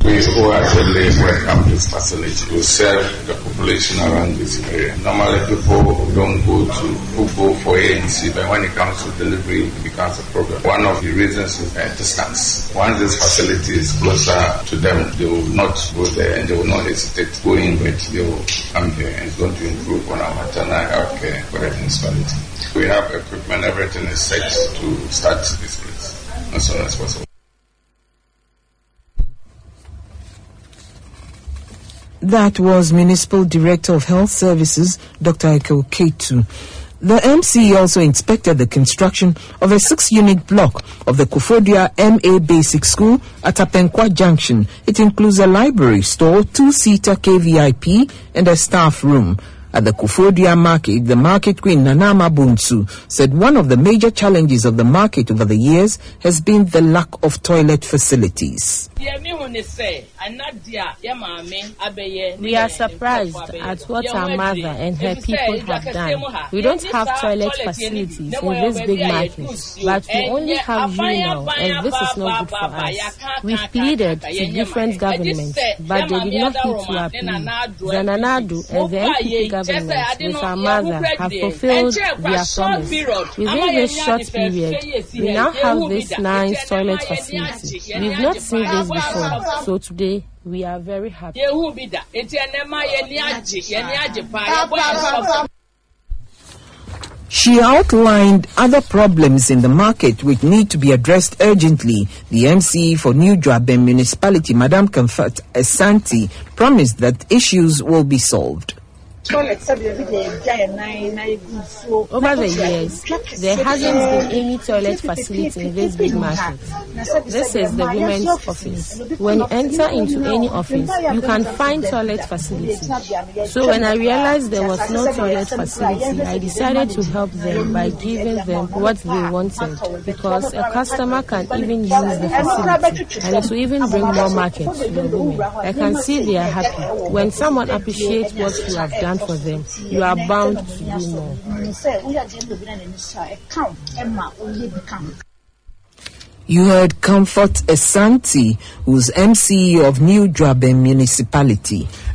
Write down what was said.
We wholeheartedly welcome this facility to serve the population around this area. Normally people don't go for ANC, but when it comes to delivery, it becomes a problem. One of the reasons is distance. Once this facility is closer to them, they will not go there and they will not hesitate going, but they will come here, and it's going to improve on our maternal health care for the municipality. We have equipment, everything is set to start this place as soon as possible. That was Municipal Director of Health Services, Dr. Eko Ketu. The MC also inspected the construction of a 6-unit block of the Koforidua MA Basic School at Apenkwa Junction. It includes a library, store, 2-seater KVIP, and a staff room. At the Koforidua market, the market queen Nanama Bunsu said one of the major challenges of the market over the years has been the lack of toilet facilities. We are surprised at what our mother and her people have done. We don't have toilet facilities in this big market, but we only have urinal, and this is not good for us. We've pleaded to different governments, but they did not heed to our plea. Zananadu and the NPP government with our mother have fulfilled their promise. Within this short period, we now have this nice toilet facility. We've not seen this before, so today we are very happy. She outlined other problems in the market which need to be addressed urgently. The MC for New Dwabem Municipality, Madam Comfort Asante, promised that issues will be solved. Over the years, there hasn't been any toilet facility in this big market. This is the women's office. When you enter into any office, you can find toilet facilities. So when I realized there was no toilet facility, I decided to help them by giving them what they wanted, because a customer can even use the facility and it will even bring more market to the women. I can see they are happy. When someone appreciates what you have done for them, you are bound to do more. You heard Comfort Asante, who's MC of New Dwabem Municipality.